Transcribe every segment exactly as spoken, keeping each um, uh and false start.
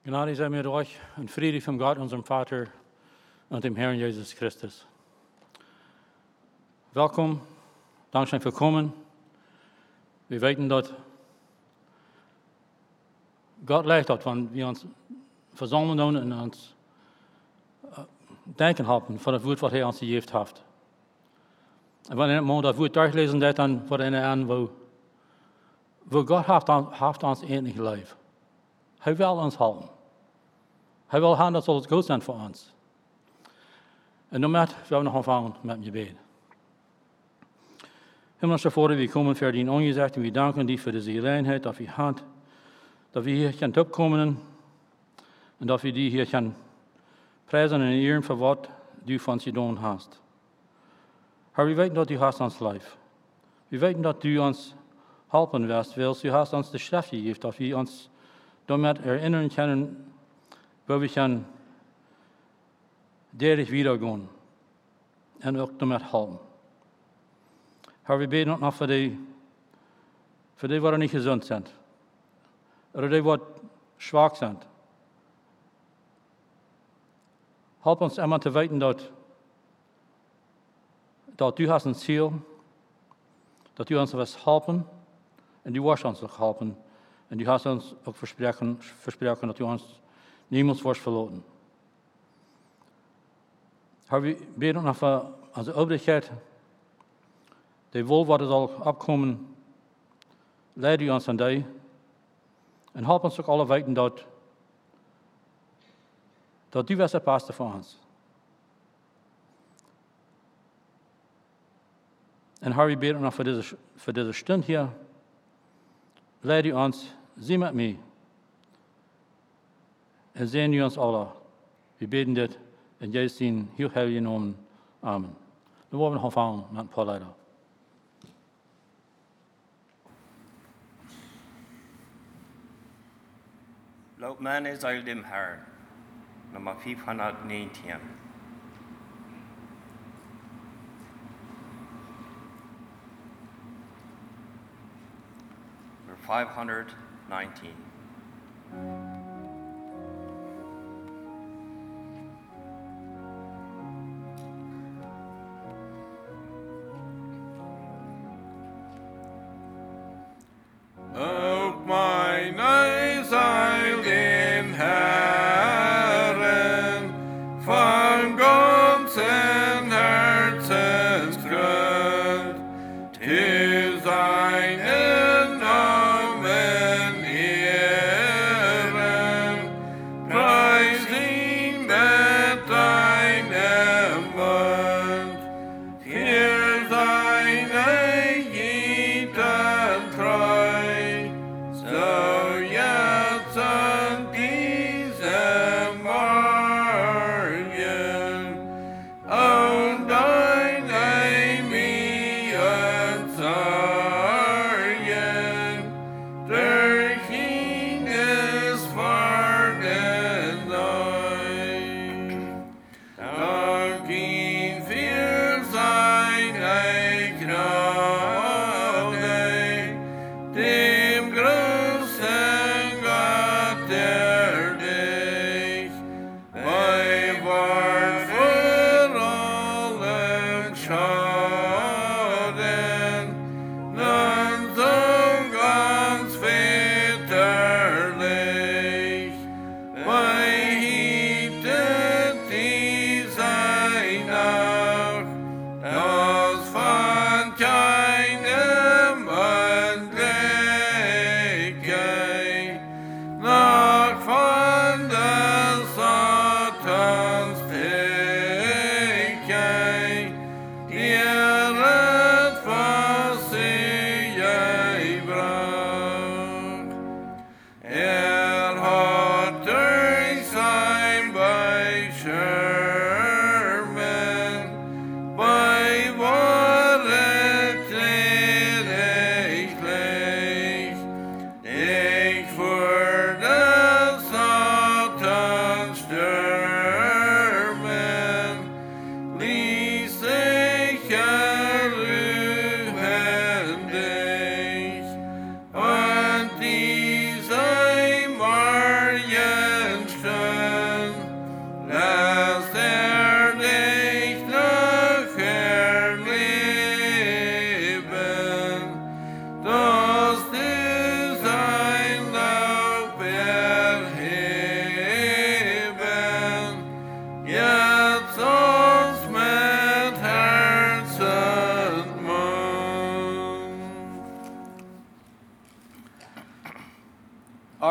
Gnade sei mit euch und Friede von Gott, unserem Vater und dem Herrn Jesus Christus. Willkommen, Dankeschön für kommen. Wir wissen, dass Gott leicht hat, wenn wir uns versammeln und uns denken haben von das Wort, was er uns gegeben hat. Und wenn wir das Wort durchlesen, dann wird er an, wo, wo Gott hat, hat uns endlich lieb. Hij wil ons helpen. Hij wil gaan dat alles goed zijn voor ons. En dan met, we nog aanvangen met een gebed. Hemelse Vader, we komen voor die ongezegd en we danken die voor deze gelegenheid dat we hand, dat we hier kunnen opkomen en dat we die hier kunnen prijzen en eeren voor wat du van ons gedaan hast. Herr, we weten dat u hast ons lief. We weten dat u ons helpen wirst, willst. U hast ons de schrift gegeven, dat we ons damit erinnern können, wo wir können dadurch wiedergehen und auch damit helfen. Herr, wir beten auch noch für die, für die, die nicht gesund sind, oder die, die schwach sind. Help uns immer zu wissen, dass, dass du hast ein Ziel, dass du uns was helfen und du wirst uns auch helfen. Und du hast uns auch versprochen, versprochen dass du uns niemals wirst verloren. Herr, wir beten noch für unsere Obrigkeit, die wohl, was soll abkommen, leide uns an dich und help uns auch alle weten, dass, dass du wirst das Beste für uns. Und Herr, wir beten noch für diese, für diese Stunde hier, leide uns, sieh mit mir. Und sehen wir uns alle. Wir beten das in Jesu heiligen Namen. Amen. Nu wollen wir noch anfangen mit ein paar Lieder. Lob meine sei dem Herrn. Nummer fünfhundertneunzehn. five hundred nineteen. Lob mein Seil den Herrn von ganzem Herzensgrund, zu seinen Namen ehren, preis ihn mit deinem Mund, für seine jeden treu, so jetzt an diesem Morgen, und deine Mühen Sorgen, durch ihn ist worden neu. Dank ihn für seine Gnade, dem großen Gott der dich bewahrt vor allem Schaden, nun so ganz väterlich, behütet diese Nacht, das von keinem Anblick, noch von des Satans Fähigkeit, der etwas sie braucht. Er hat durch sein Beischirmen bewahret lediglich dich vor des Satans stürmen, ließ sich erruhen dich, und diese Marien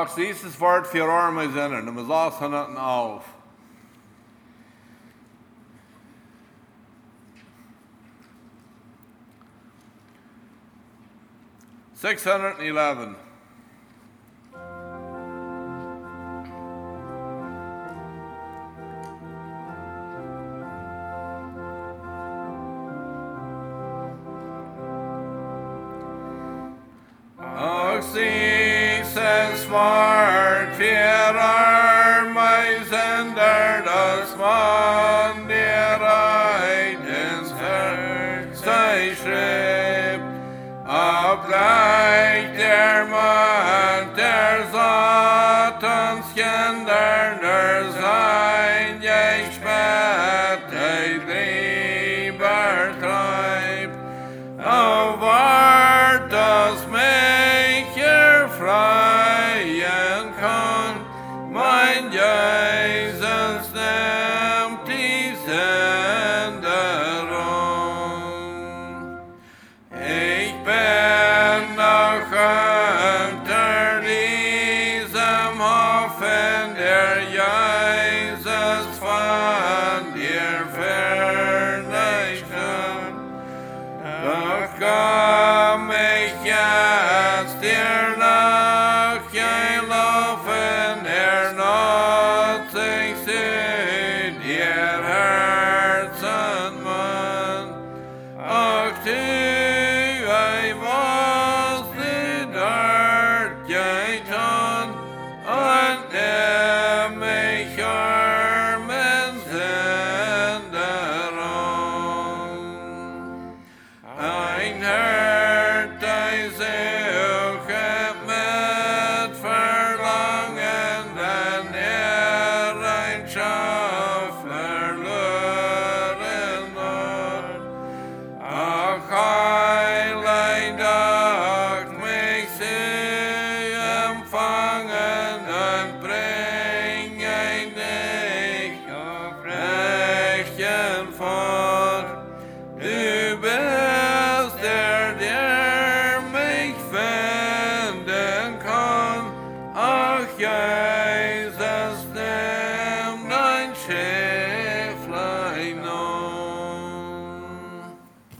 Ach, dieses Wort für arme zinnen, de was alles honderd elf. six hundred eleven. Ach, dieses Wort für arme zinder, das man dir ein ins Herz schrieb. Obgleich der Mann der Satans Kinder nur sein, je spät lieber treibt, o Wort, das mich erfreien kann, mein Jesus nimmt die Sünde an. Ich bin noch unter diesem Hoffen, der Jesus von dir vernichtet. Doch komm ich jetzt dir nach, je laufen er not sich zu dir Herz und Mann. Ach du, ei was du dort getan, und nimm mich armen Sünder an. Ein Herd, ei suche mit Verlangen, denn er ein Schaf verloren hat. Ach, heilig doch mich zu empfangen und bringen dich auf rechten Pfad. Du bist der, der mich finden kann. Ach, Jesus, nimm dein Schäflein an.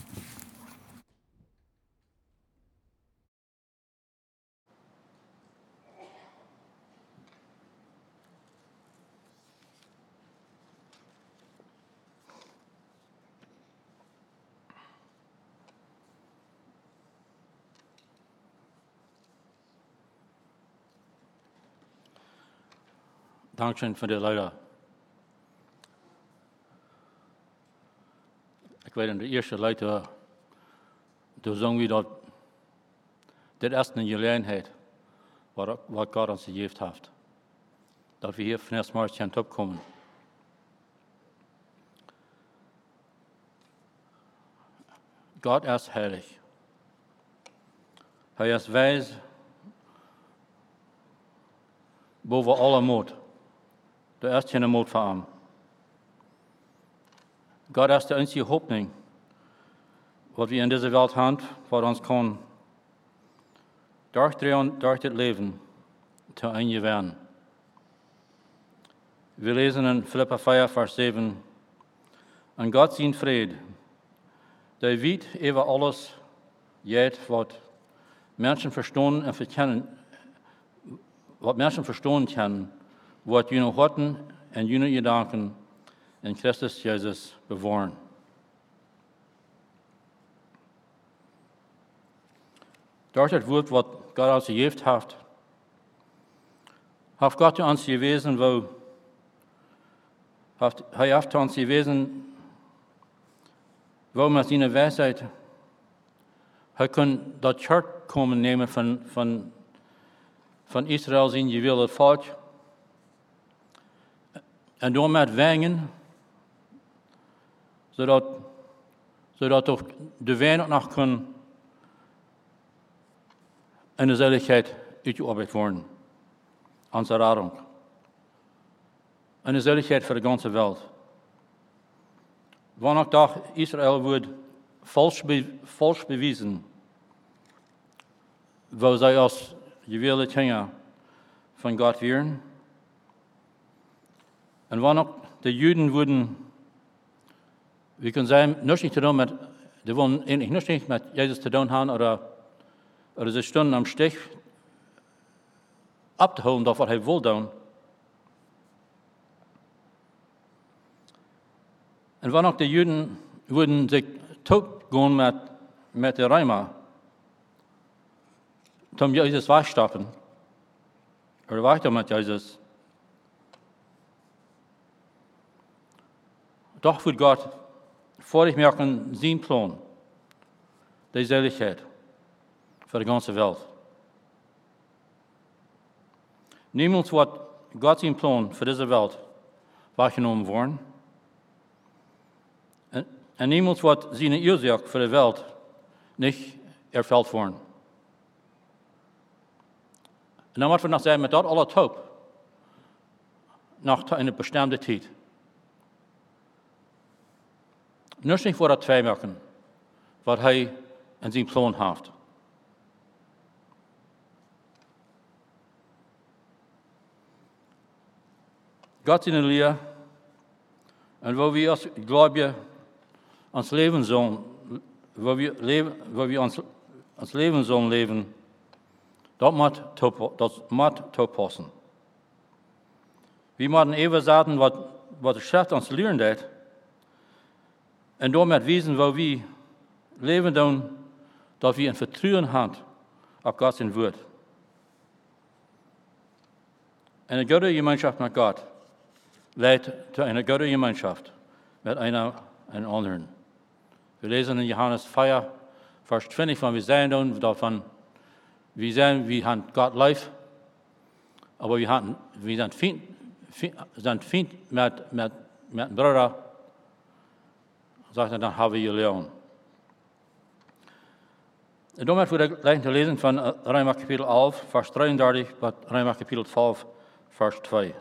Dankeschön für die Leute. Ich weet in de eerste Leute, toen zongen we dat dit is een gelegenheid wat, wat God ons gegeven heeft. Dat we hier vanaf morgen kunnen opkomen. God is heilig. Hij is wijs boven alle moed. Er is geen moed voor hem. God is de enige hoopning wat we in deze wereld hebben, wat ons kan door, door het leven te einde werden. We lezen in Philippa vier, vers zeven. En God zijn vrede, die weet over alles, jet wat mensen verstaan en verkennen, wat mensen verstaan kunnen, wat jullie harten en jullie gedanken in Christus Jezus bewahren. Door het woord wat God ons gegeven heeft, heeft God ons gewezen, wo, heeft, hij heeft ons gewezen, wo met zijn wijsheid, hij kon dat chart komen nemen van, van, van Israël, zijn gewilde volk, en door met wengen, zodat, zodat ook de wijn nog kan in de zeligheid uitgearbeidet worden. Onze radung. En de zeligheid voor de ganze wereld. Wanneer dag Israël wordt falsch, be, falsch bewezen, waar zij als gewilde Kinder von Gott wären. Und wann auch die Juden wurden, wir können sagen, nichts zu tun mit, die wollen eigentlich nichts mit Jesus zu tun haben oder, oder sie stunden am Stich abzuholen, das was er will tun. Und wann auch die Juden wurden sich tot gehen mit, mit den Römern, um Jesus wegstoppen, oder weiter mit Jesus. Doch wird Gott vor ich merken, sein Plan, die Seligkeit für die ganze Welt. Niemals wird Gott sein Plan für diese Welt weggenommen worden. Und, und niemals wird seine Ursache für die Welt nicht erfüllt worden. Und dann wird wir noch sagen, mit dort alle taub, nach einer bestimmten Zeit. Nichts nicht vor der zwei merken, was er in seinem Plan hat. Gott in der Lehre, und wo wir als Gläubige ans Leben sollen, wo wir, leben, wo wir ans, ans Leben sollen leben, das muss passen. Wir müssen eben sagen, was, was die Schrift uns lernt hat, und damit wissen, wo wir leben tun, dass wir ein Vertrauen haben auf Gottes Wort. Eine gute Gemeinschaft mit Gott leitet zu einer guten Gemeinschaft mit einer und anderen. Wir lesen in Johannes vier, Vers zwanzig, von wir sehen tun, davon, wir sehen, wir haben Gott lieb, aber wir, haben, wir sind Feind, sind Feind mit, mit, mit einem Bruder, sagt er, dann haben wir gelernt. Und damit würde ich gleich lesen von Römer Kapitel elf, Vers dreiunddreißig, bis Römer Kapitel zwölf, Vers zwei.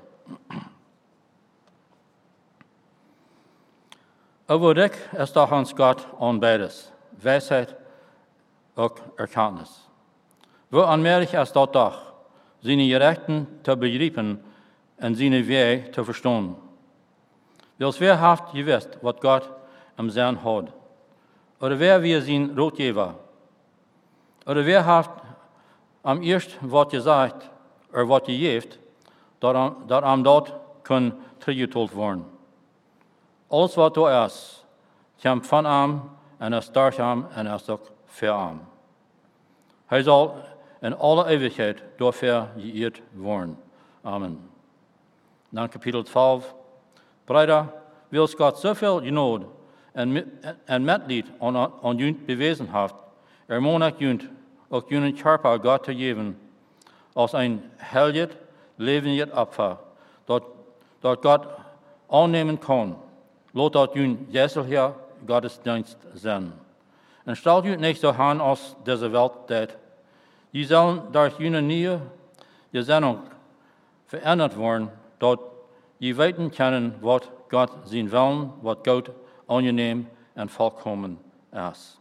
Aber dich ist doch uns Gott an beides, Weisheit und Erkenntnis. Wo anmerkt es dort doch, seine Gerechten zu begreifen und seine Wege zu verstehen. Wils wer haft gewusst, was Gott am Sinn hat? Oder wer wir sein Ratgeber? Oder wer hat am ersten was gesagt, oder was gegeben, dat am dort kann teruggeteld worden? Alles wat da ist, komt van hem en is durch hem en is ook für hem. Hij zal in alle Ewigkeit dafür geehrt worden. Amen. Dan Kapitel zwölf. Brüder, wils Gott zoveel genoeg en Mitleid an, an junt bewezen heeft, er moet junt ook junt Körper Gott te geven, als een heilig, levendig Opfer, dat, dat Gott annehmen kann. Laat dat jullie geestelijke Gottesdienst zijn. En stel jullie niet zo aan als deze Welt deed. Je zullen door jullie nieuwe gezinnung veranderd worden, dat je weten kunnen wat God zijn willen, wat goed, angenehm en volkomen is.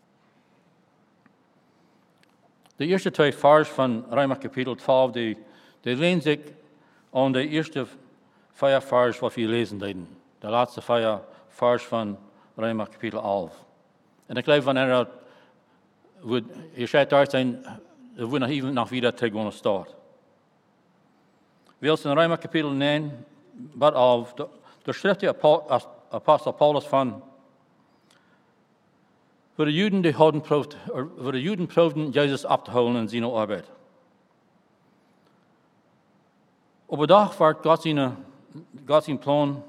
De eerste twee vers van Römer Kapitel twaalf, die, die lehnen zich aan de eerste vier vers wat we lezen deden. De laatste vier vers van Römer Kapitel elf. En ik geloof wanneer dat, je schijnt daar zijn, er wordt nog even nog weer tegen staat. Wils in Römer Kapitel negen, bad elf, de schrift der Apostel Paulus van, voor de Juden die hadden proefd, voor de Juden proefden Jezus op te houden in zijn arbeid. Op een dag werd God zijn, God zijn plan,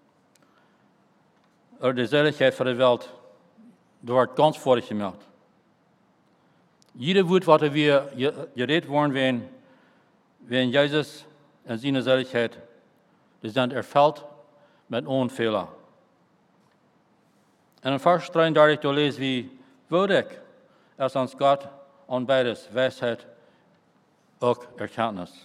er de Seligkeit voor de wereld, door wordt ganz vorig gemaakt. Jeder woord wat er weer geredet worden werden, werden Jezus en zijn Seligkeit, die zijn erfüllt met onfehler. En in vers drieëndertig daar lezen we, würdig is ons God aan beides, Weisheit ook Erkenntnis.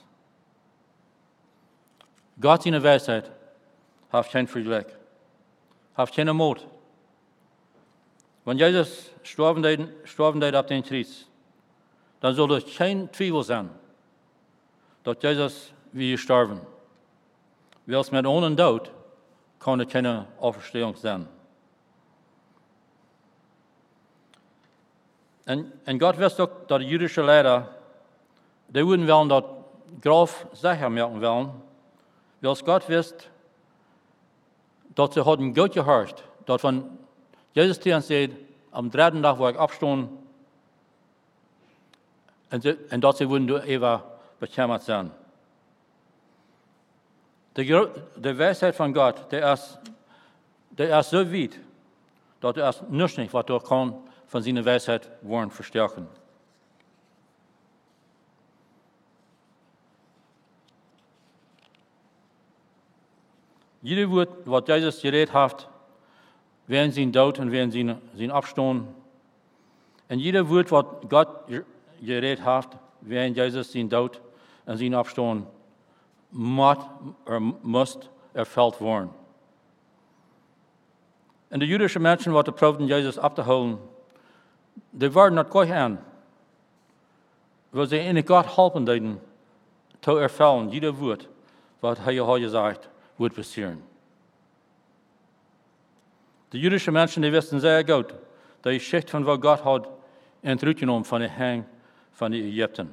God zijn Weisheit heeft geen vergelijk, heeft geen moed. Wanneer Jezus sterven deed, sterven deed op den kruis, dan zal er geen twijfel zijn dass Jesus wie gestorben. Wils met ohne Tod kann er keine Auferstehung sein. Und, und Gott wist auch, dass die jüdische Lehrer, die würden wollen, dass Graf sicher merken wollen, weil Gott wisst, dass sie hadden Gott gehört, dass von Jesus tegen zei, am dritten Tag war ich abstehen, und, sie, und dass sie würden durch Eva bekämmert sein. Die, die Weisheit von Gott, der ist, der ist so weit, dass er ist nichts nicht, was er kann von seiner Weisheit wollen verstärken. Jeder Wort, was Jesus geredet hat, während sein Tod und während sein, sein Abstehen, und jeder Wort, was Gott geredet hat, während Jesus sein Tod und sein Abstehen, muss, er muss erfüllt werden. Und die jüdischen Menschen, die probeerden Jesus abzuholen, die waren nicht gleich an, weil sie ihnen Gott helfen dürfen, zu erfüllen, jeder Wort, was er heute gesagt wird passieren. Die jüdischen Menschen, die wissen sehr gut, die Geschichte von was Gott hat entgenommen von den Hang von den Ägypten.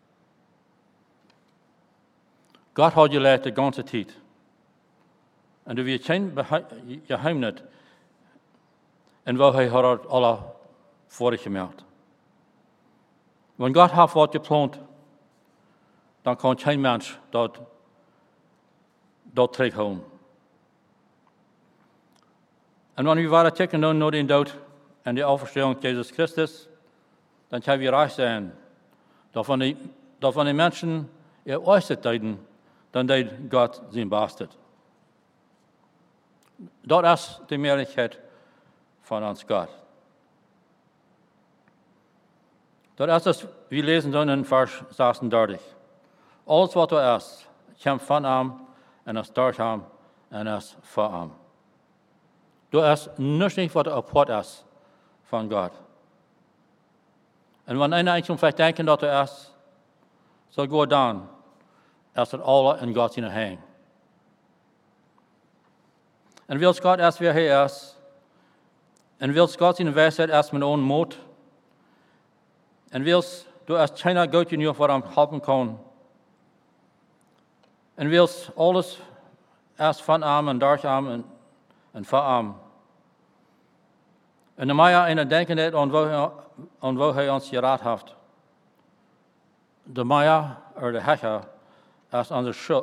Gott hat gelehrt die ganze Zeit. Und du wirst kein Geheimnis, und wo er hat alle vorig gemacht. Wenn Gott hat was geplant, dann kann kein Mensch dort, dort terugholen. Und wenn wir weiter checken nach den Tod und die Auferstehung Jesus Christus, dann können wir reich sein, dass von den, dass von den Menschen ihr äußert deuten, dann deut Gott sein Bestes. Das ist die Möglichkeit von uns Gott. Das ist, wir lesen dann in Vers sechsunddreißig. Alles, was er ist, kommt von ihm, und es durch ihm, und es für ihm. Das ist nichts, was apart ist von Gott. Und wenn einer eigentlich vielleicht denken, dass er ist, so gut dann, ist es alle in Gott seine Hand. Und will Gott erst, wer er ist, und will Gott seine Weisheit erst mit ohne Mut, und willst du erst keiner Gott genug, was ihm helfen kann, und willst alles erst von ihm und durch ihn und, und für ihm. Und dann mag er einer denken, an wo, an wo er uns geraten hat. Der Meier oder der Hecher ist unsere Schuld.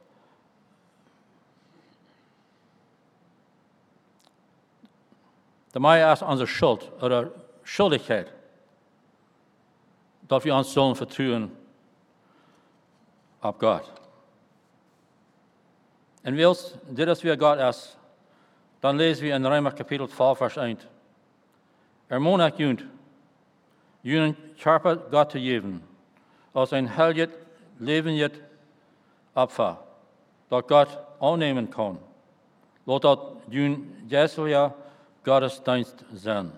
Der Meier ist unsere Schuld oder Schuldigkeit, dass wir uns sollen vertrauen auf Gott. Und willst, dit ist wie Gott ist, dann lesen wir in Römer Kapitel zwölf, Vers eins. Er monat junt, junen Körper Gott zu geben, als ein heiliges, lebendes Opfer, das Gott annehmen kann. Laat dat jun geestelijke Gottesdienst sein.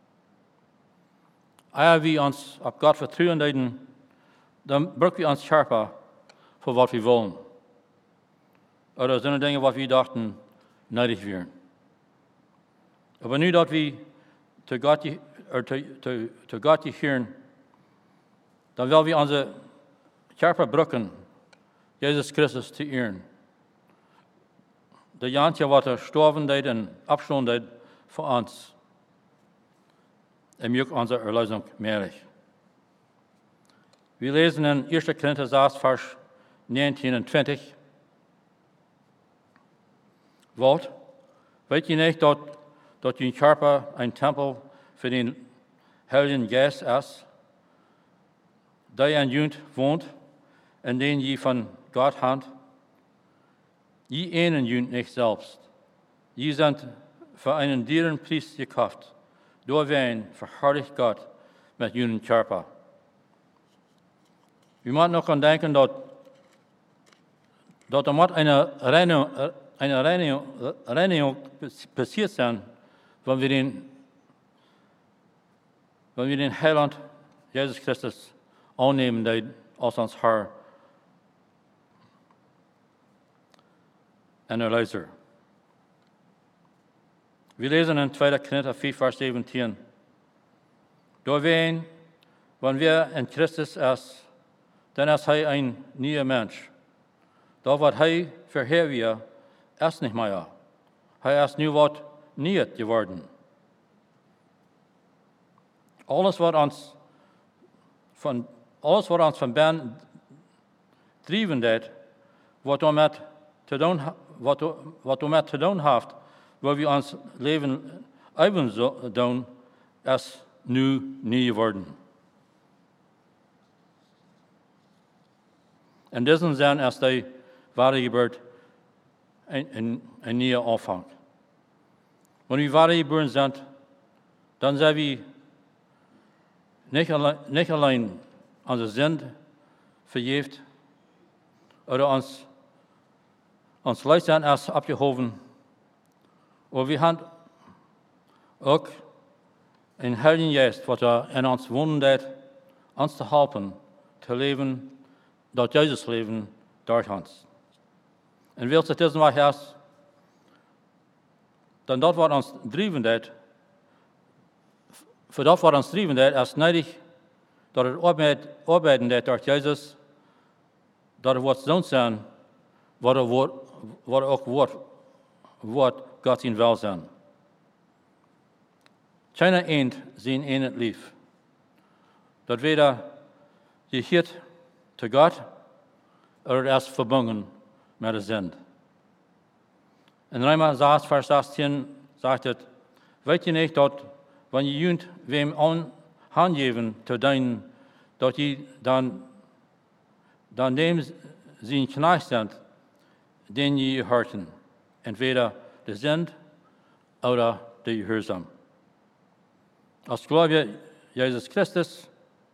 Als wir uns auf Gott vertrauen deuten, dann brauchen wir uns Körper für was wir wollen. Oder sind Dinge, was wir dachten, nötig wären. Aber nu dat wir zu Gott, oder zu, zu, zu Gott gehören, dann wollen wir unsere Körper brauchen, Jesus Christus zu ehren. Der Jantje, was er sterben deed und abstand deed für uns. Er macht unsere Erlösung möglich. Wir lesen in erster Korinther sechs, Vers neunzehn und zwanzig. Was? Weet je nicht, dass, dass dein Körper ein Tempel für den Heiligen Geist ist, der in Jund wohnt, in den je von Gott habt? Je einen Jund nicht selbst. Je sind für einen dearen Preis gekauft. Door wijn verherrlicht Gott mit jullie Körper. Wir müssen noch an denken, dass, dass er eine Reinigung, eine Reinigung, Reinigung passiert sein, wenn wir den, wenn wir den Heiland Jesus Christus annehmen als uns Herr en luister. We lezen in tweede Korinther vier, vers zeventien. Door ween, wanneer wir in Christus is, dan is hij een nieuwe mens. Dat wat hij verheerlijkt, is niet meer. Hij is nu wat nieuw geworden. Alles wat ons van, alles wat ons van binnen drijven deed, wat we met te doen, wat, wat we met te doen heeft, waar we ons leven even doen, is nu nieuw geworden. In deze zin is de ware gebeurt een, een, een nieuwe aanvang. Wanneer we ware geboren zijn, dan zijn we niet alleen, niet alleen onze zin vergeeft, oder ons, ons leidzaam is opgehoven, maar we hebben ook een Heilige Geest, wat er in ons wonen deed, ons te helpen, te leven, dat Jezus leven door ons. En wil het is wat is, dan dat wat ons drijven deed, voor dat wat ons drijven deed, is nodig dat het arbeid, arbeiden deed door Jezus, dat er wat doen zijn, wat er, wordt, wat er ook wordt, wat God in wil zijn. Keine eend zien in het lief. Dat weder je hiert te God, er is verbonden met de zin. In Römer zes, vers zestien zegt het, weet je niet dat, wanneer je junt wem aan handgeven te dienen, dat je dan, dan dem zijn knecht bent, den je harten, entweder de zin, oder de gehoorzaam. Als geloofje Jezus Christus,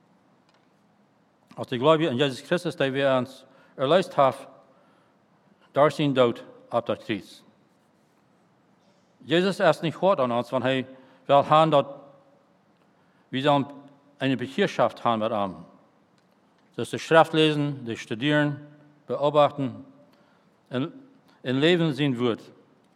als de geloofje in Jezus Christus, die we ons erleist hebben, door zijn dood op dat kruis. Jezus is niet hard aan ons, want hij wil gaan dat we dan een beheerschaft hebben met hem. Dus de schrift lezen, de studeren, beobachten en, en leven zijn woord.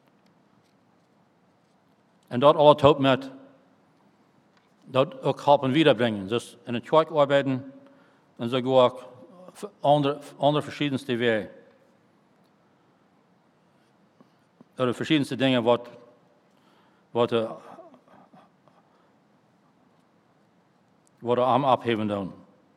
En dat al het hoop met dat ook helpen wiederbrengen. Dus in het kerk arbeiden en zo ook andere, andere verschillende wegen. Er zijn verschillende dingen wat, wat, uh, wat er aan opheven doen.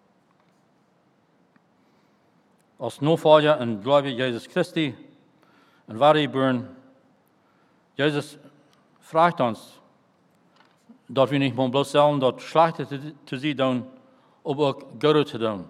Als navolger en gelovig Jezus Christi en ware geboren, Jezus vraagt ons dat we niet bloot stellen dat slechte te, te zien doen, om ook goed te doen.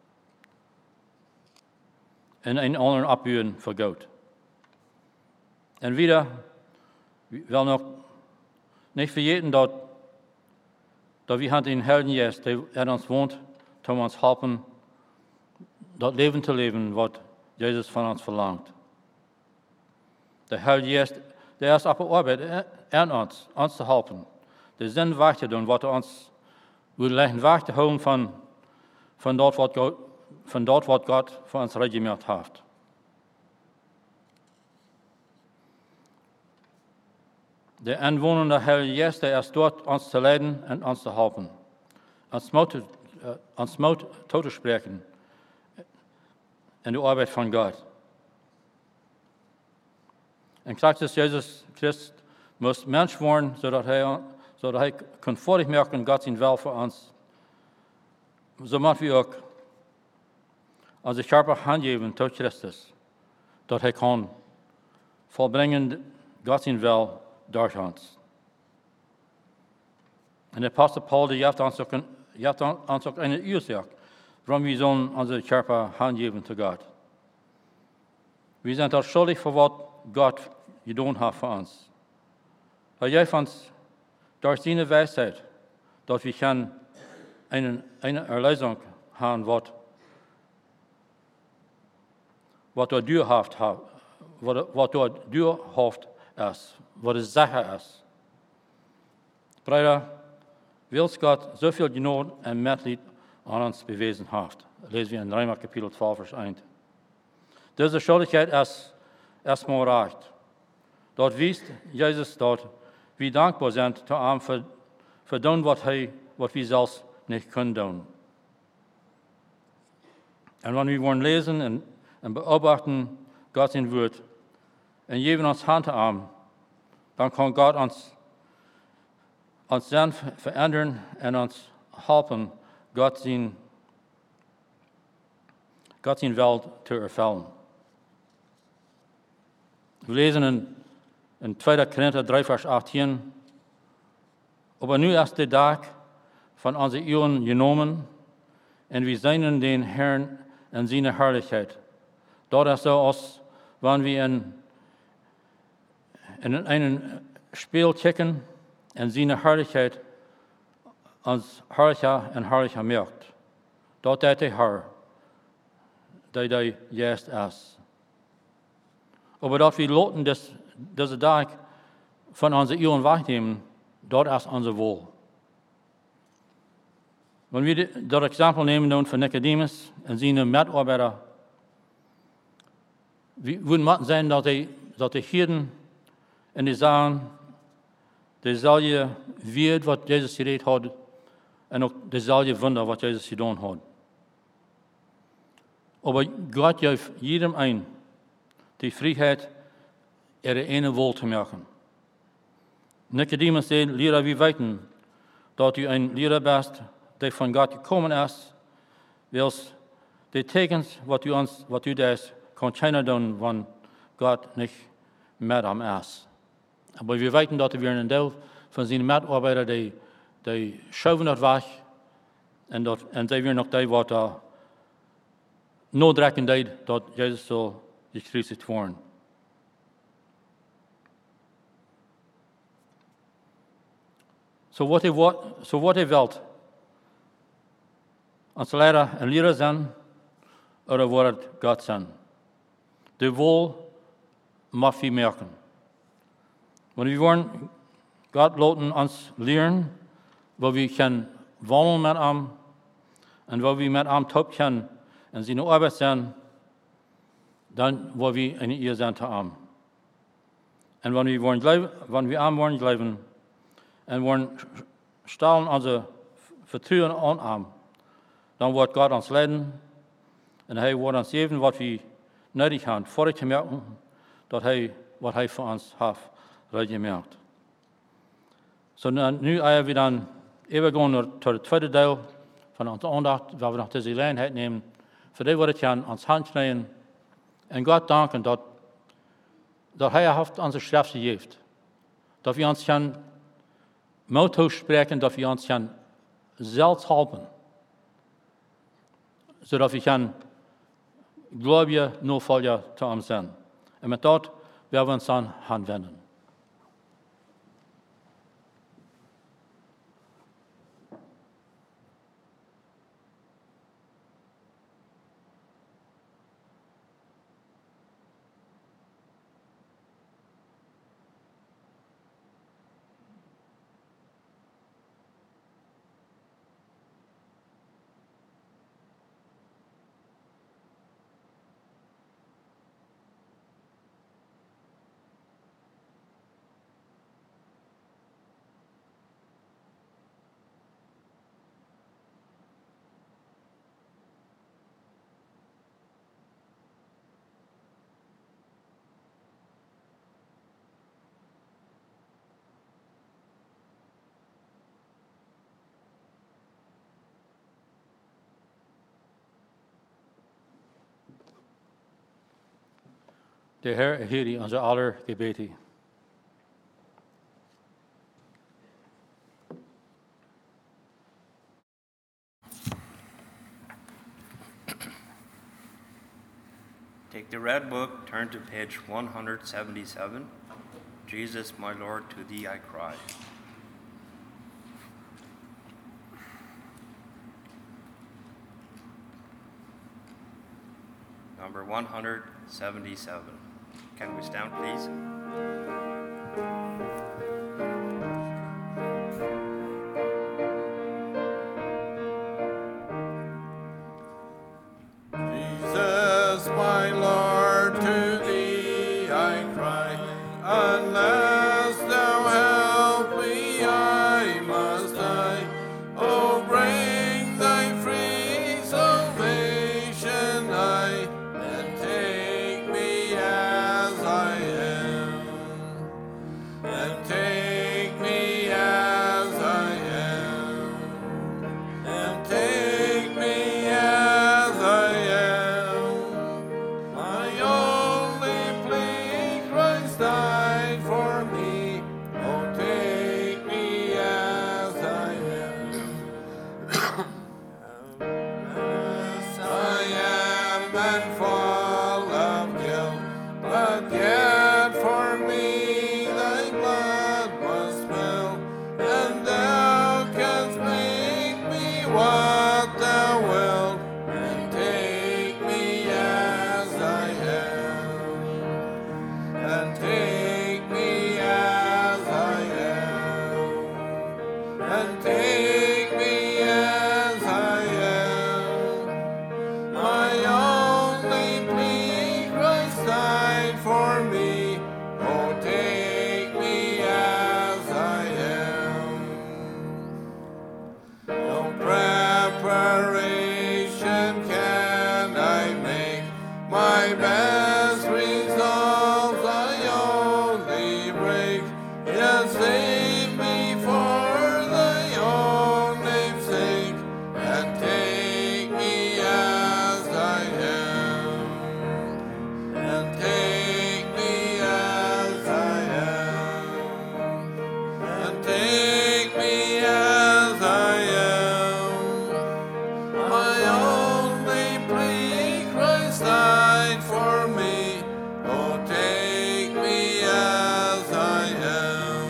En een ander opburen voor God. En wieder, we willen nog niet vergeten dat, dat we een Heilige Geest die in ons woont, om ons helpen dat leven te leven wat Jezus van ons verlangt. De Heilige Geest, die is op de arbeid in ons, ons te helpen. De zin weg te doen, wat ons wil leggen weg te houden van, van, dat wat God, van dat wat God voor ons regimeerd heeft. De inwonende Heilige Geest is dort ons te leiden en ons te helpen. Ons moed, uh, ons moed toe te spreken in de arbeid van God. En Christus Jezus Christus moest mens worden, zodat hij, zodat hij kon vorig merken God zijn wil voor ons. Zo moeten we ook onze scherpe hand geven tot Christus, dat hij kan volbrengen God zijn wil door ons. En de apostel Paul die heeft ons ook een, heeft ons ook een oorzaak waarom we zullen onze scherpe hand geven tot God. We zijn er schuldig voor wat God gedaan heeft voor ons. Hij heeft ons door zijn wijsheid dat we gaan een, een erlezing hebben wat, wat door duur heeft, wat, wat door duur heeft is, wat de zache is. Breder, wil God zoveel genade en medlied aan ons bewezen heeft. Dat lezen we in Römer kapitel twaalf vers één. Deze schuldigheid is erstmal reicht. Dort wiest Jezus dat wie dankbaar zijn te hem voor, voor doen wat, hij, wat we zelfs niet kunnen doen. En wanneer we worden lezen en, en beobachten Gods woord en geven ons hand aan, dan kan God ons, ons dan veranderen en ons helpen God zijn, God zijn wil te ervullen. We lezen in, in tweede Korinther drie vers achttien. Aber nu is de dag van onze eeuwen genomen en we zijn den Herrn en zijn herrlijkheid. Dat is zoals wanneer we in, in een speel kijken en zijn herrlijkheid ons herrlicher en herrlicher merkt. Dat is de Herr, die hij juist is. Aber dat we laten des, deze dag van onze eeuwen wegnemen, dat is onze wil. Wanneer we dat exempel nemen van Nicodemus en zijn medarbeider, we moeten zijn dat de, dat de Hirten en de zagen, dezelfde weet wat Jezus gereed had en ook dezelfde wonder wat Jezus gedaan had. Maar God geeft jedem een die vrijheid er de ene wil te maken. Nicodemus zei, leraar, we weten dat u een leraar bent die van God gekomen is, wils de tekens wat u, ons, wat u deed, kan keiner doen, want God niet met hem is. Maar we weten dat er weer een deel van zijn medarbeider die, die schuiven dat weg en, dat, en zij weer nog die wat uh, noodrekken deed dat Jezus zal gekruisigd worden. Zo wat hij, wat, zo wat hij wilt, als leider en leraar zijn, of wordt God zijn. De wil mag we merken. Wanneer we worden God laten ons leren, waar we kunnen wandelen met hem, en waar we met hem top kunnen en zijn arbeid zijn, dan waar we in eer zijn te hem. En wanneer we worden, wanneer we aan worden leven, en worden stellen onze vertrouwen aan hem, dan wordt God ons leiden en hij wordt ons geven wat we nodig hebben, voor te merken dat hij wat hij voor ons heeft gemerkt. So, nu gaan we dan even gaan naar het tweede deel van onze aandacht, waar we nog deze gelegenheid nemen, voor die wat we ons hand nemen en God danken dat, dat hij heeft onze straf gegeven. Dat we ons gaan moed spreken, dat we ons gaan zelfs helpen. Zodat we gaan geloven, navolger te hem zijn. En met dat willen we ons aan gaan wenden. De Heer erheert onze aller gebeden. Take the red book, turn to page one seventy-seven. Jesus, my Lord, to thee I cry. Number one seventy-seven. Can we stand, please? Jesus, my Lord, to thee I and take me as I am, and take me as I am. My only plea, Christ died for me. Oh, take me as I am. As I am and full of guilt, but yet for me thy blood was spilled, and thou canst make me what thou wilt, and take me as I am, and take me as I am, and take me as I am. My only plea, Christ died for me. Oh, take me as I am. No preparation can I make. My best resolves I only break. Yet save me for thy own name's sake, and take me as I am, and take me as I am, and take me as I am. My only plea, Christ died for me. Oh, take me as I am.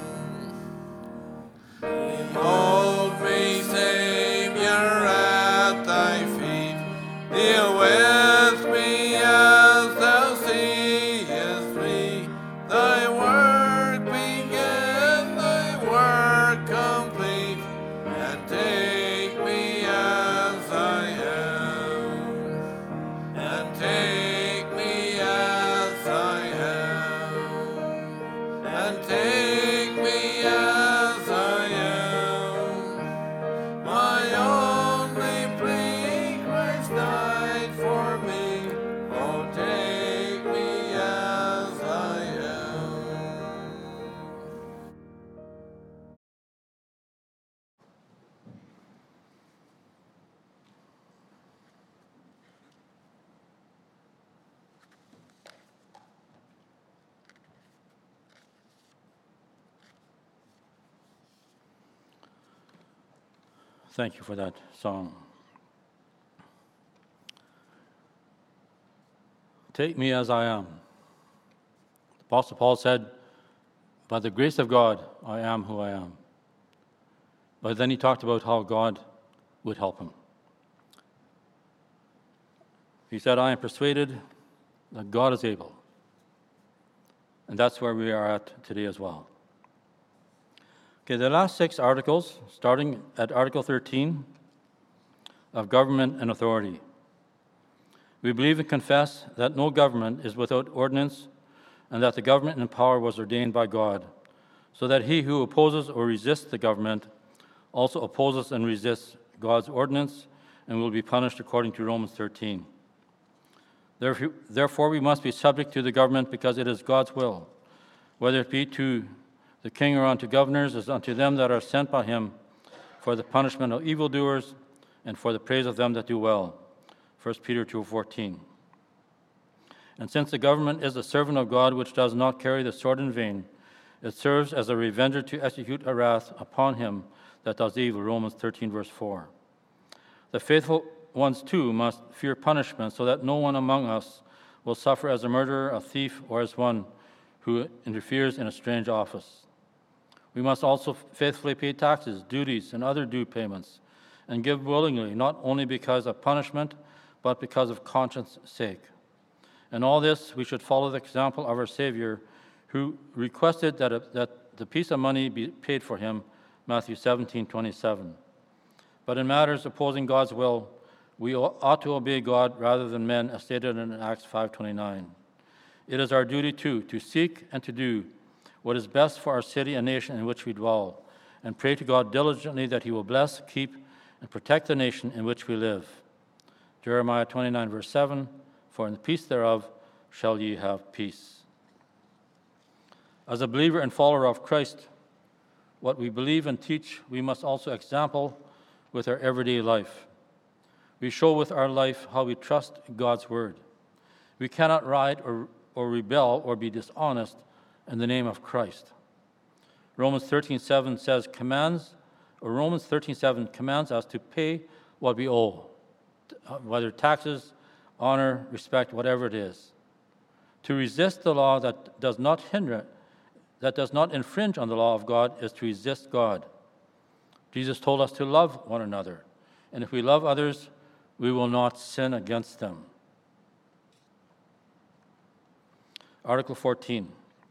Behold me, Savior, at thy feet. Deal with me as thou seest me. Thy work begin, thy work complete, and take me as I am, and take me as I am, and take me as I am. My only plea, Christ died for me. Oh, take me as I am. Thank you for that song. Take me as I am. The Apostle Paul said, by the grace of God, I am who I am. But then he talked about how God would help him. He said, I am persuaded that God is able. And that's where we are at today as well. Okay, the last six articles, starting at Article thirteen of Government and Authority. We believe and confess that no government is without ordinance, and that the government in power was ordained by God, so that he who opposes or resists the government also opposes and resists God's ordinance and will be punished according to Romans thirteen. Therefore, we must be subject to the government because it is God's will, whether it be to the king or unto governors, as unto them that are sent by him for the punishment of evildoers and for the praise of them that do well. First Peter two fourteen. And since the government is the servant of God which does not carry the sword in vain, it serves as a revenger to execute a wrath upon him that does evil. Romans thirteen verse four. The faithful ones too must fear punishment, so that no one among us will suffer as a murderer, a thief, or as one who interferes in a strange office. We must also faithfully pay taxes, duties, and other due payments, and give willingly, not only because of punishment, but because of conscience sake. In all this, we should follow the example of our Savior, who requested that, a, that the piece of money be paid for him, Matthew seventeen twenty-seven. But in matters opposing God's will, we ought to obey God rather than men, as stated in Acts five twenty-nine. It is our duty, too, to seek and to do what is best for our city and nation in which we dwell, and pray to God diligently that he will bless, keep, and protect the nation in which we live. Jeremiah twenty-nine, verse seven, for in the peace thereof shall ye have peace. As a believer and follower of Christ, what we believe and teach, we must also example with our everyday life. We show with our life how we trust God's word. We cannot riot or, or rebel or be dishonest in the name of Christ. Romans thirteen seven says commands, or Romans thirteen seven commands us to pay what we owe, whether taxes, honor, respect, whatever it is. To resist the law that does not hinder, that does not infringe on the law of God is to resist God. Jesus told us to love one another, and if we love others, we will not sin against them. Article fourteen.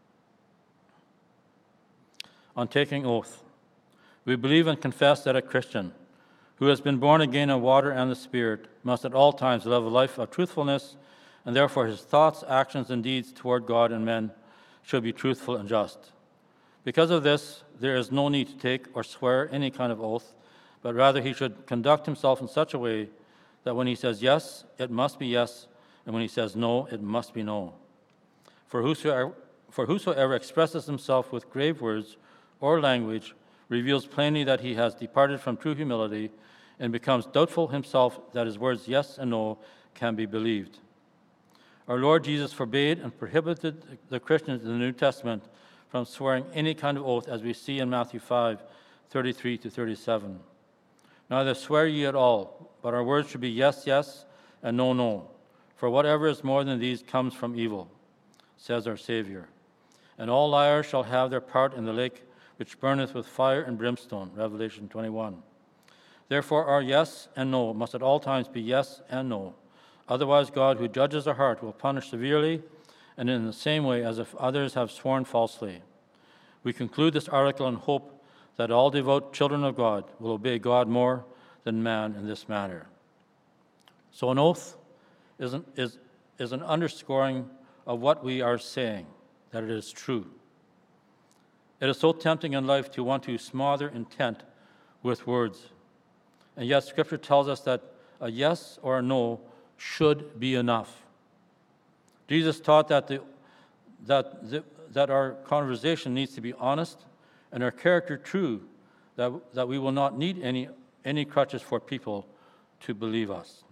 On taking oath. We believe and confess that a Christian who has been born again of water and the Spirit must at all times live a life of truthfulness, and therefore his thoughts, actions, and deeds toward God and men should be truthful and just. Because of this, there is no need to take or swear any kind of oath, but rather he should conduct himself in such a way that when he says yes, it must be yes, and when he says no, it must be no. For whosoever, for whosoever expresses himself with grave words or language reveals plainly that he has departed from true humility and becomes doubtful himself that his words yes and no can be believed. Our Lord Jesus forbade and prohibited the Christians in the New Testament from swearing any kind of oath, as we see in Matthew five, thirty-three to thirty-seven. Neither swear ye at all, but our words should be yes, yes, and no, no. For whatever is more than these comes from evil, says our Savior. And all liars shall have their part in the lake which burneth with fire and brimstone, Revelation twenty-one. Therefore our yes and no must at all times be yes and no. Otherwise God, who judges the heart, will punish severely, and in the same way as if others have sworn falsely. We conclude this article in hope that all devout children of God will obey God more than man in this matter. So an oath is an, is, is an underscoring of what we are saying, that it is true. It is so tempting in life to want to smother intent with words. And yet Scripture tells us that a yes or a no should be enough. Jesus taught that, the, that, the, that our conversation needs to be honest and our character true, that, that we will not need any, any crutches for people to believe us.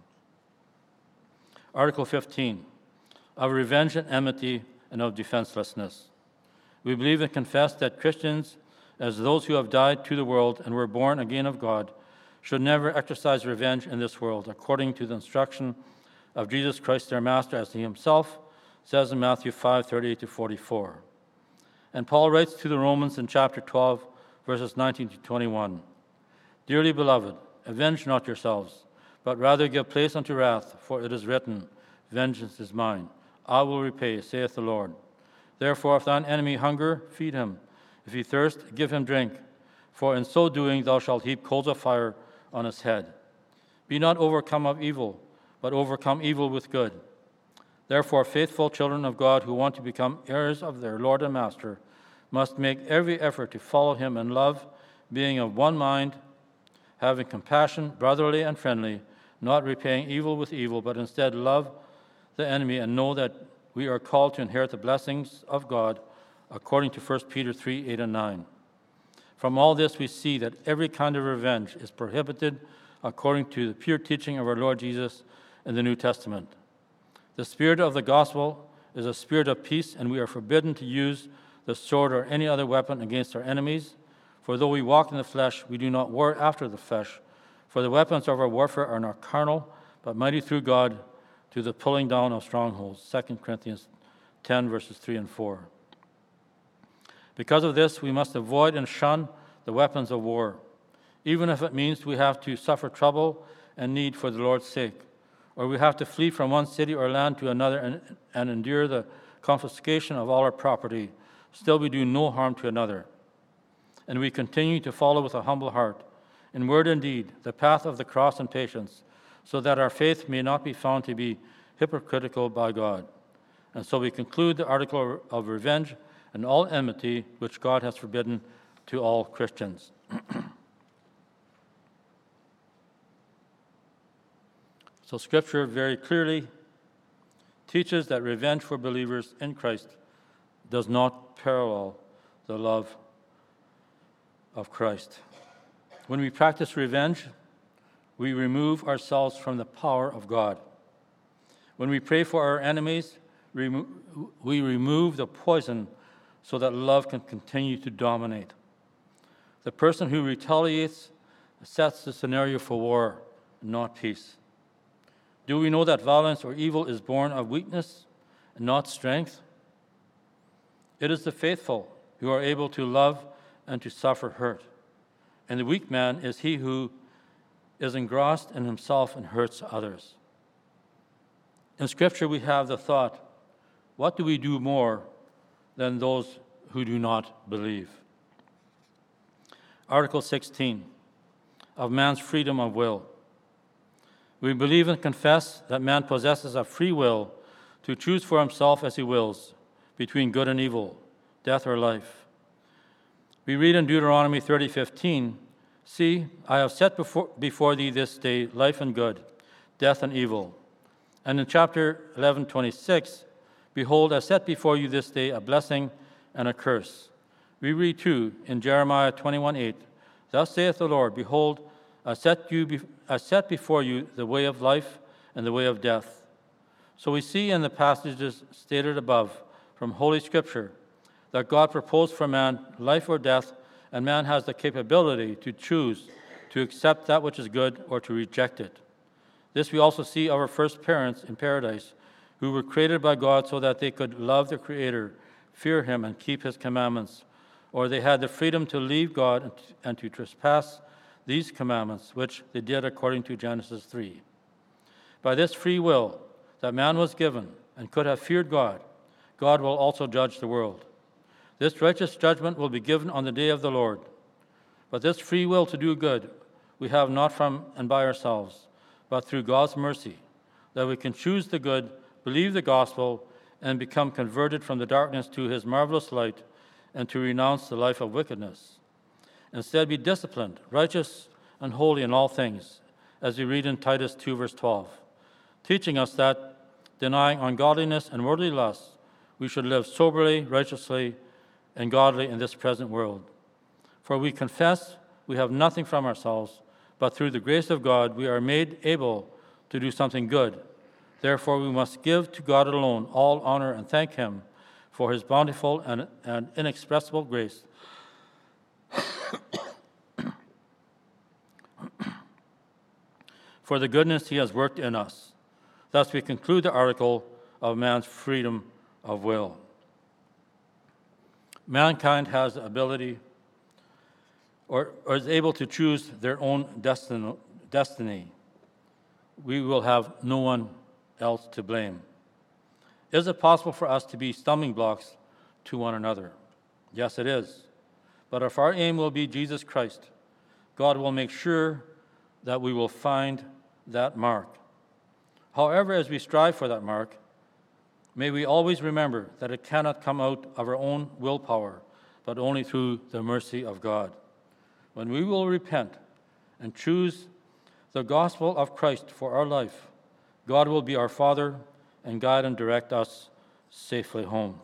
Article fifteen, of revenge and enmity and of defenselessness. We believe and confess that Christians, as those who have died to the world and were born again of God, should never exercise revenge in this world, according to the instruction of Jesus Christ their Master, as he himself says in Matthew five, thirty-eight to forty-four. And Paul writes to the Romans in chapter twelve, verses nineteen to twenty-one, Dearly beloved, avenge not yourselves, but rather give place unto wrath, for it is written, Vengeance is mine, I will repay, saith the Lord. Therefore, if thine enemy hunger, feed him. If he thirst, give him drink. For in so doing thou shalt heap coals of fire on his head. Be not overcome of evil, but overcome evil with good. Therefore, faithful children of God who want to become heirs of their Lord and Master must make every effort to follow him in love, being of one mind, having compassion, brotherly and friendly, not repaying evil with evil, but instead love the enemy and know that we are called to inherit the blessings of God, according to First Peter three, eight and nine. From all this we see that every kind of revenge is prohibited according to the pure teaching of our Lord Jesus in the New Testament. The spirit of the gospel is a spirit of peace, and we are forbidden to use the sword or any other weapon against our enemies. For though we walk in the flesh, we do not war after the flesh. For the weapons of our warfare are not carnal, but mighty through God to the pulling down of strongholds. Second Corinthians ten, verses three and four. Because of this, we must avoid and shun the weapons of war, even if it means we have to suffer trouble and need for the Lord's sake, or we have to flee from one city or land to another and, and endure the confiscation of all our property. Still we do no harm to another. And we continue to follow with a humble heart, in word and deed, the path of the cross and patience, so that our faith may not be found to be hypocritical by God. And so we conclude the article of revenge and all enmity, which God has forbidden to all Christians. So Scripture very clearly teaches that revenge for believers in Christ does not parallel the love of Christ. When we practice revenge, we remove ourselves from the power of God. When we pray for our enemies, we remove the poison so that love can continue to dominate. The person who retaliates sets the scenario for war, not peace. Do we know that violence or evil is born of weakness and not strength? It is the faithful who are able to love and to suffer hurt. And the weak man is he who is engrossed in himself and hurts others. In Scripture, we have the thought, what do we do more than those who do not believe? Article sixteen of man's freedom of will. We believe and confess that man possesses a free will to choose for himself as he wills between good and evil, death or life. We read in Deuteronomy thirty fifteen, "See, I have set before, before thee this day life and good, death and evil." And in chapter eleven twenty-six, "Behold, I set before you this day a blessing and a curse." We read too in Jeremiah twenty-one eight, "Thus saith the Lord, Behold, I set, you be- I set before you the way of life and the way of death." So we see in the passages stated above from Holy Scripture that God proposed for man life or death, and man has the capability to choose to accept that which is good or to reject it. This we also see our first parents in paradise, who were created by God so that they could love their Creator, fear Him, and keep His commandments, or they had the freedom to leave God and to, and to trespass these commandments, which they did according to Genesis three. By this free will that man was given and could have feared God, God will also judge the world. This righteous judgment will be given on the day of the Lord. But this free will to do good we have not from and by ourselves, but through God's mercy, that we can choose the good, believe the gospel, and become converted from the darkness to His marvelous light, and to renounce the life of wickedness. Instead, be disciplined, righteous, and holy in all things, as we read in Titus two, verse twelve, teaching us that, denying ungodliness and worldly lusts, we should live soberly, righteously, and godly in this present world. For we confess we have nothing from ourselves, but through the grace of God we are made able to do something good. Therefore we must give to God alone all honor and thank Him for His bountiful and, and inexpressible grace. For the goodness He has worked in us. Thus we conclude the article of man's freedom of will. Mankind has the ability or, or is able to choose their own destin- destiny. We will have no one else to blame. Is it possible for us to be stumbling blocks to one another? Yes, it is. But if our aim will be Jesus Christ, God will make sure that we will find that mark. However, as we strive for that mark, may we always remember that it cannot come out of our own willpower, but only through the mercy of God. When we will repent and choose the gospel of Christ for our life, God will be our Father and guide and direct us safely home.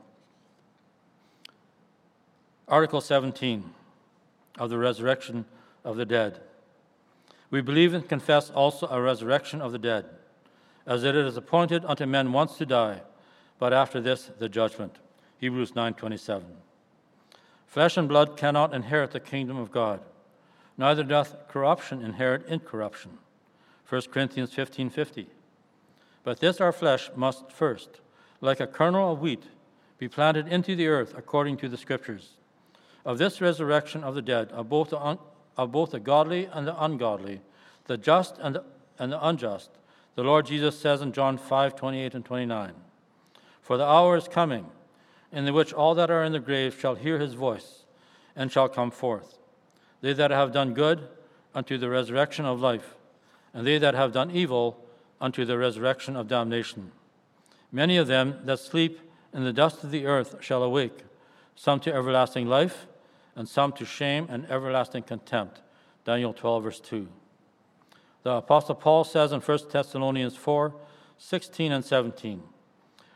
Article seventeen of the resurrection of the dead. We believe and confess also a resurrection of the dead, as it is appointed unto men once to die, but after this the judgment. Hebrews nine twenty-seven. Flesh and blood cannot inherit the kingdom of God, neither doth corruption inherit incorruption. First Corinthians fifteen fifty. But this our flesh must first, like a kernel of wheat, be planted into the earth according to the Scriptures. Of this resurrection of the dead, of both the, un- of both the godly and the ungodly, the just and the, and the unjust, the Lord Jesus says in John five twenty-eight and twenty-nine, For the hour is coming, in the which all that are in the grave shall hear His voice, and shall come forth. They that have done good, unto the resurrection of life, and they that have done evil, unto the resurrection of damnation. Many of them that sleep in the dust of the earth shall awake, some to everlasting life, and some to shame and everlasting contempt. Daniel twelve, verse two. The Apostle Paul says in First Thessalonians four, sixteen and seventeen,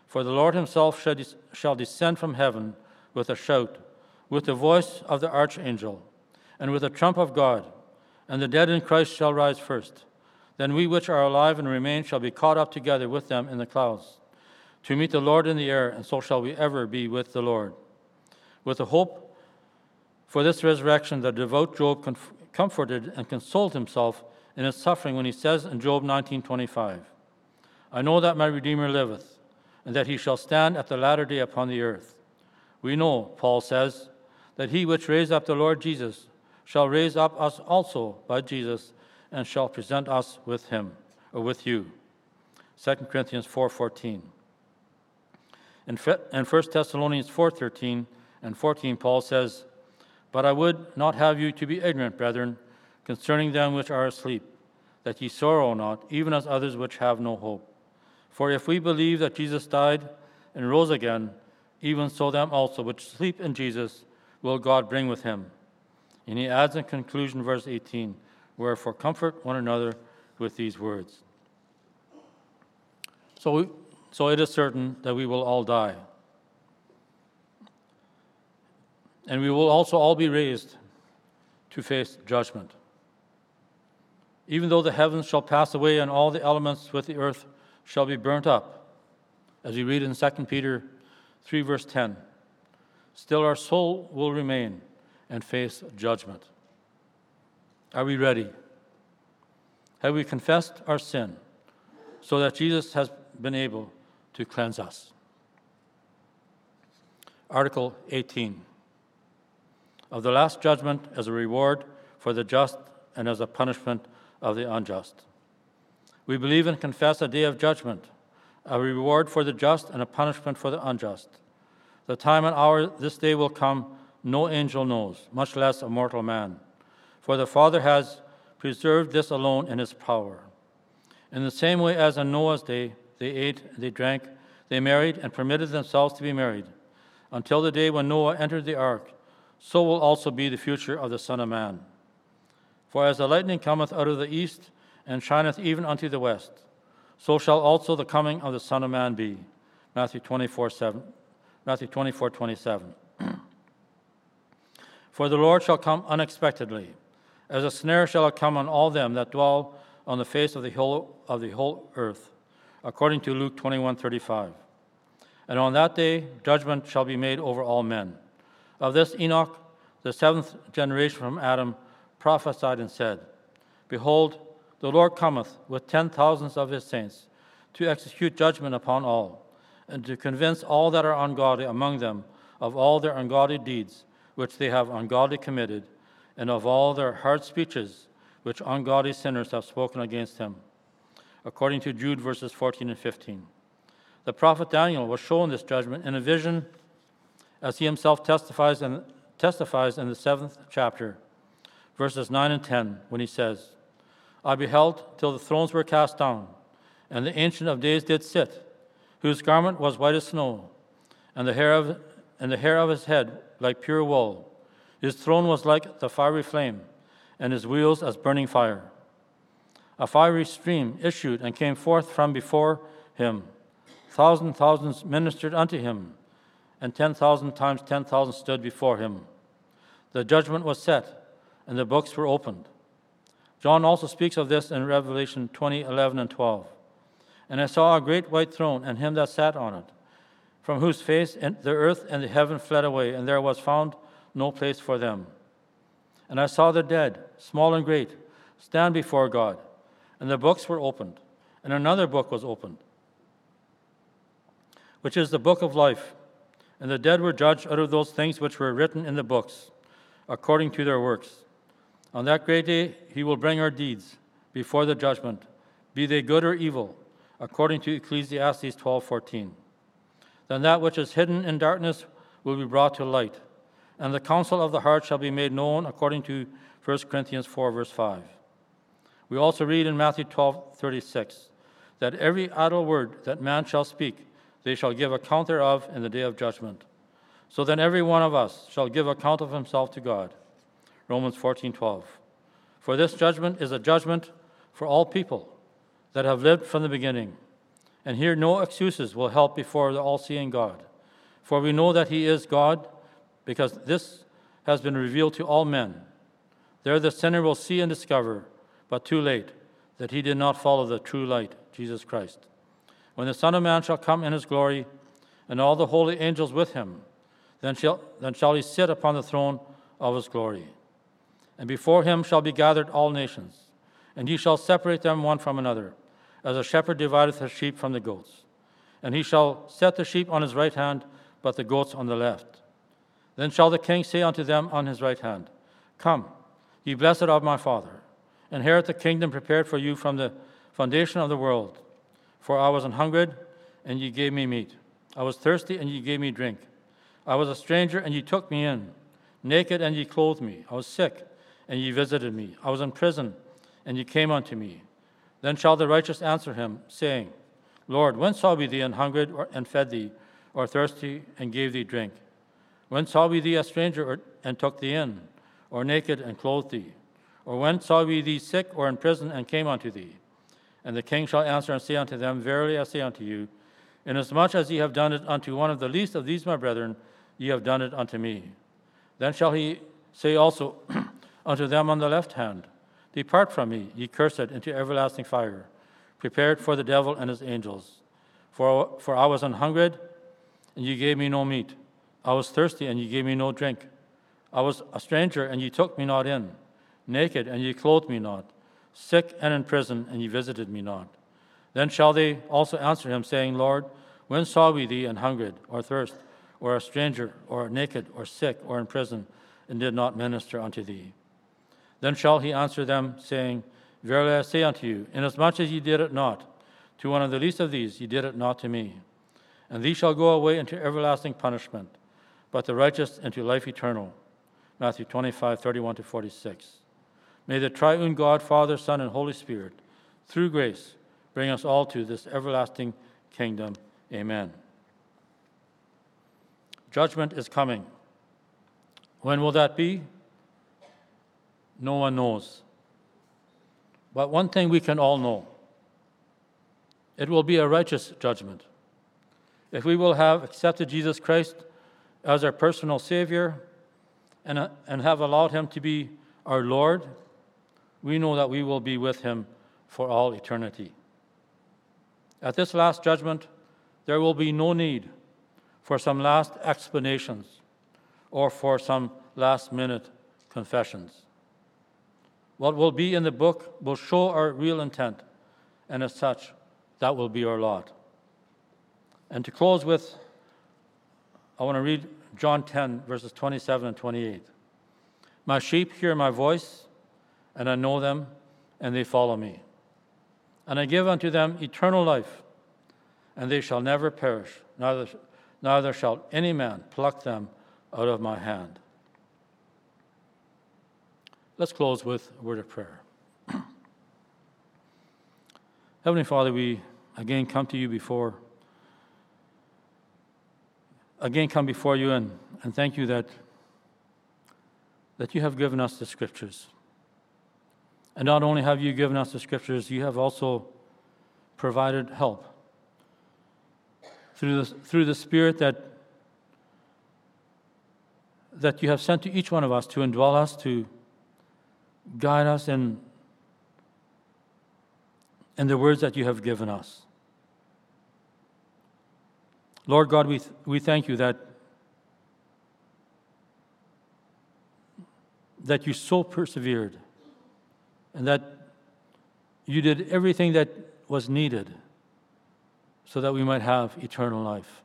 For the Lord himself shall, des- shall descend from heaven with a shout, with the voice of the archangel, and with the trump of God, and the dead in Christ shall rise first. Then we which are alive and remain shall be caught up together with them in the clouds, to meet the Lord in the air, and so shall we ever be with the Lord. With the hope for this resurrection, the devout Job conf- comforted and consoled himself in his suffering when he says in Job nineteen twenty-five, I know that my Redeemer liveth, and that he shall stand at the latter day upon the earth. We know, Paul says, that he which raised up the Lord Jesus shall raise up us also by Jesus, and shall present us with him, or with you. Second Corinthians four fourteen. In First Thessalonians four thirteen and fourteen, Paul says, But I would not have you to be ignorant, brethren, concerning them which are asleep, that ye sorrow not, even as others which have no hope. For if we believe that Jesus died and rose again, even so them also which sleep in Jesus will God bring with him. And he adds in conclusion, verse eighteen, Wherefore comfort one another with these words. So, so it is certain that we will all die. And we will also all be raised to face judgment. Even though the heavens shall pass away and all the elements with the earth shall be burnt up, as we read in Second Peter three, verse ten, still our soul will remain and face judgment. Are we ready? Have we confessed our sin so that Jesus has been able to cleanse us? Article eighteen. Of the last judgment as a reward for the just and as a punishment of the unjust. We believe and confess a day of judgment, a reward for the just and a punishment for the unjust. The time and hour this day will come, no angel knows, much less a mortal man. For the Father has preserved this alone in his power. In the same way as in Noah's day, they ate, they drank, they married, and permitted themselves to be married, until the day when Noah entered the ark, so will also be the future of the Son of Man. For as the lightning cometh out of the east, and shineth even unto the west, so shall also the coming of the Son of Man be. Matthew twenty-four, seven, Matthew twenty-four, twenty-seven. For the Lord shall come unexpectedly, as a snare shall it come on all them that dwell on the face of the whole, of the whole earth, according to Luke twenty-one, thirty-five. And on that day judgment shall be made over all men. Of this Enoch, the seventh generation from Adam, prophesied and said, Behold, the Lord cometh with ten thousands of his saints to execute judgment upon all, and to convince all that are ungodly among them of all their ungodly deeds which they have ungodly committed, and of all their hard speeches which ungodly sinners have spoken against him. According to Jude verses fourteen and fifteen. The prophet Daniel was shown this judgment in a vision, as he himself testifies in, testifies in the seventh chapter, verses nine and ten, when he says, I beheld till the thrones were cast down, and the Ancient of Days did sit, whose garment was white as snow, and the hair of, and the hair of his head like pure wool. His throne was like the fiery flame, and his wheels as burning fire. A fiery stream issued and came forth from before him. Thousand thousands ministered unto him, and ten thousand times ten thousand stood before him. The judgment was set, and the books were opened. John also speaks of this in Revelation twenty, eleven, and twelve. And I saw a great white throne, and him that sat on it, from whose face the earth and the heaven fled away, and there was found no place for them. And I saw the dead, small and great, stand before God, and the books were opened, and another book was opened, which is the book of life. And the dead were judged out of those things which were written in the books, according to their works. On that great day he will bring our deeds before the judgment, be they good or evil, according to Ecclesiastes twelve fourteen. Then that which is hidden in darkness will be brought to light, and the counsel of the heart shall be made known, according to First Corinthians four, verse five. We also read in Matthew twelve, thirty-six, that every idle word that man shall speak, they shall give account thereof in the day of judgment. So then every one of us shall give account of himself to God. Romans fourteen, twelve. For this judgment is a judgment for all people that have lived from the beginning. And here no excuses will help before the all-seeing God. For we know that he is God, because this has been revealed to all men. There the sinner will see and discover, but too late, that he did not follow the true light, Jesus Christ. When the Son of Man shall come in his glory, and all the holy angels with him, then shall, then shall he sit upon the throne of his glory. And before him shall be gathered all nations, and he shall separate them one from another, as a shepherd divideth his sheep from the goats. And he shall set the sheep on his right hand, but the goats on the left. Then shall the king say unto them on his right hand, Come, ye blessed of my Father, inherit the kingdom prepared for you from the foundation of the world. For I was an hungered, and ye gave me meat. I was thirsty, and ye gave me drink. I was a stranger, and ye took me in. Naked, and ye clothed me. I was sick, and ye visited me. I was in prison, and ye came unto me. Then shall the righteous answer him, saying, Lord, when saw we thee an hungered, or, and fed thee, or thirsty, and gave thee drink? When saw we thee a stranger, or, and took thee in, or naked, and clothed thee? Or when saw we thee sick, or in prison, and came unto thee? And the king shall answer and say unto them, Verily I say unto you, inasmuch as ye have done it unto one of the least of these my brethren, ye have done it unto me. Then shall he say also unto them on the left hand, Depart from me, ye cursed, into everlasting fire, prepared for the devil and his angels. For, for I was an hungered, and ye gave me no meat. I was thirsty, and ye gave me no drink. I was a stranger, and ye took me not in. Naked, and ye clothed me not. Sick and in prison, and ye visited me not. Then shall they also answer him, saying, Lord, when saw we thee an hungered, or thirst, or a stranger, or naked, or sick, or in prison, and did not minister unto thee? Then shall he answer them, saying, Verily I say unto you, inasmuch as ye did it not to one of the least of these, ye did it not to me. And these shall go away into everlasting punishment, but the righteous into life eternal. Matthew twenty-five, thirty-one to forty-six. May the triune God, Father, Son, and Holy Spirit, through grace, bring us all to this everlasting kingdom. Amen. Judgment is coming. When will that be? No one knows. But one thing we can all know. It will be a righteous judgment. If we will have accepted Jesus Christ as our personal Savior and, uh, and have allowed him to be our Lord, we know that we will be with him for all eternity. At this last judgment, there will be no need for some last explanations or for some last-minute confessions. What will be in the book will show our real intent, and as such, that will be our lot. And to close with, I want to read John ten, verses twenty-seven and twenty-eight. My sheep hear my voice, and I know them, and they follow me. And I give unto them eternal life, and they shall never perish, neither, neither shall any man pluck them out of my hand. Let's close with a word of prayer. Heavenly Father, we again come to you before, again come before you and, and thank you that, that you have given us the Scriptures. And not only have you given us the Scriptures, you have also provided help through the, through the Spirit that, that you have sent to each one of us to indwell us, to guide us in, in the words that you have given us. Lord God, we, th- we thank you that, that you so persevered and that you did everything that was needed so that we might have eternal life.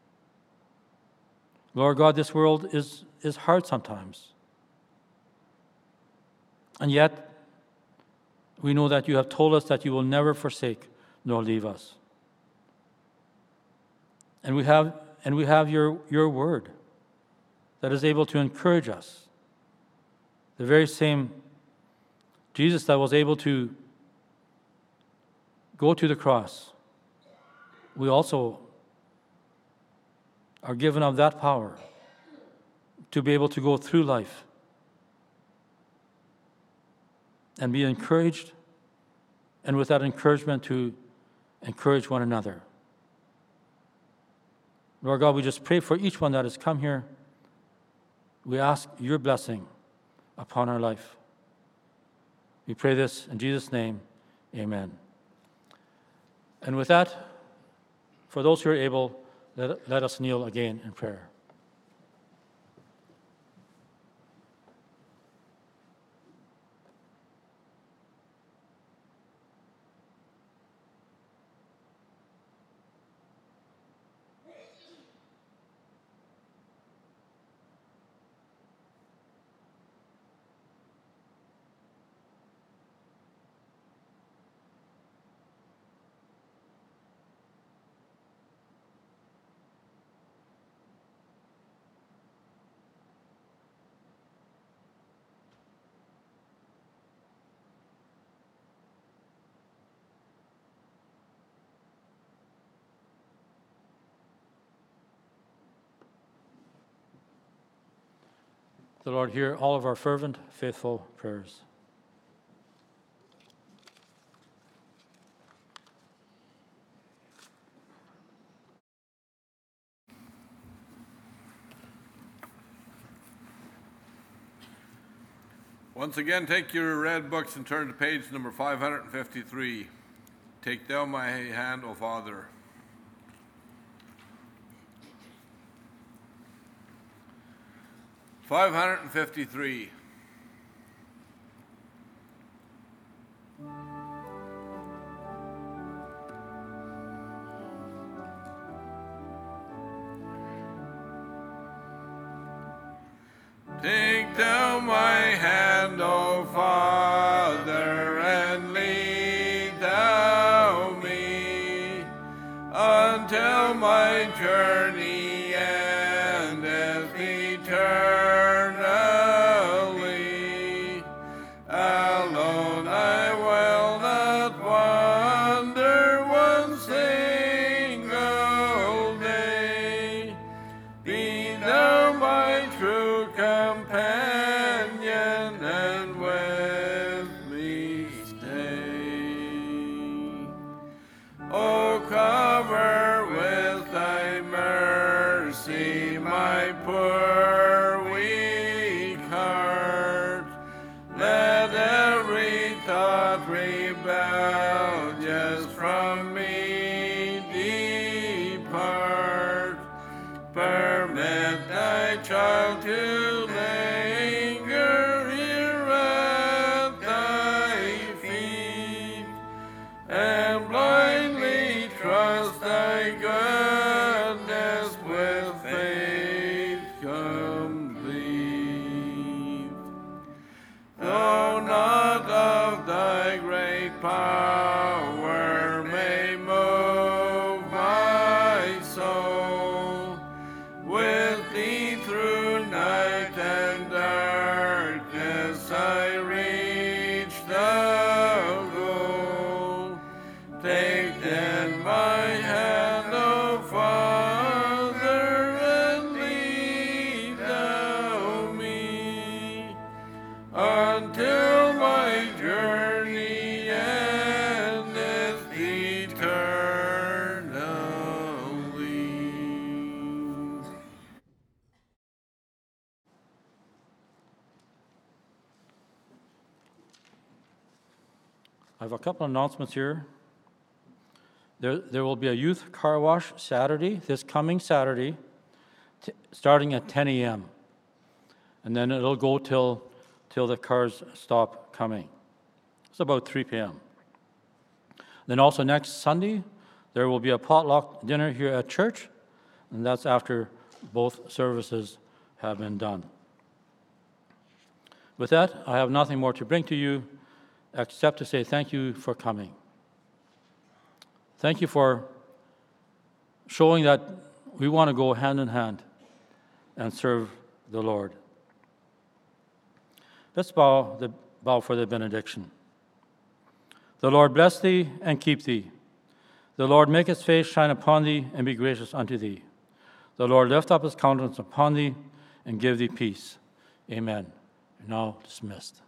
Lord God, this world is, is hard sometimes. And yet, we know that you have told us that you will never forsake nor leave us. And we have, and we have your, your word that is able to encourage us. The very same Jesus that was able to go to the cross, we also are given of that power to be able to go through life and be encouraged, and with that encouragement to encourage one another Lord God, we just pray for each one that has come here. We ask your blessing upon our life. We pray this in Jesus' name. Amen. And with that, for those who are able, let, let us kneel again in prayer. The Lord hear all of our fervent, faithful prayers. Once again, take your red books and turn to page number five hundred fifty-three. Take thou my hand, O Father. five hundred fifty-three. Take thou my hand, O Father, and lead thou me until my journey endeth eternally. Alone I will not wander one single day. Be thou my true companion, and with me stay. O cover with thy mercy my poor weak heart. Let every thought rebellious from me depart. Permit thy child to linger here at thy feet, and blindly trust thy goodness with faith complete. Though not of thy great power may move my soul, with thee through night and darkness I reach the goal. Take then my hand, O Father, and lead thou me until my journey endeth eternally. I have a couple of announcements here. There, there will be a youth car wash Saturday, this coming Saturday, t- starting at ten a.m. And then it'll go till, till the cars stop coming. It's about three p.m. Then also next Sunday, there will be a potluck dinner here at church, and that's after both services have been done. With that, I have nothing more to bring to you except to say thank you for coming. Thank you for showing that we want to go hand in hand and serve the Lord. Let's bow, the, bow for the benediction. The Lord bless thee and keep thee. The Lord make his face shine upon thee and be gracious unto thee. The Lord lift up his countenance upon thee and give thee peace. Amen. You're now dismissed.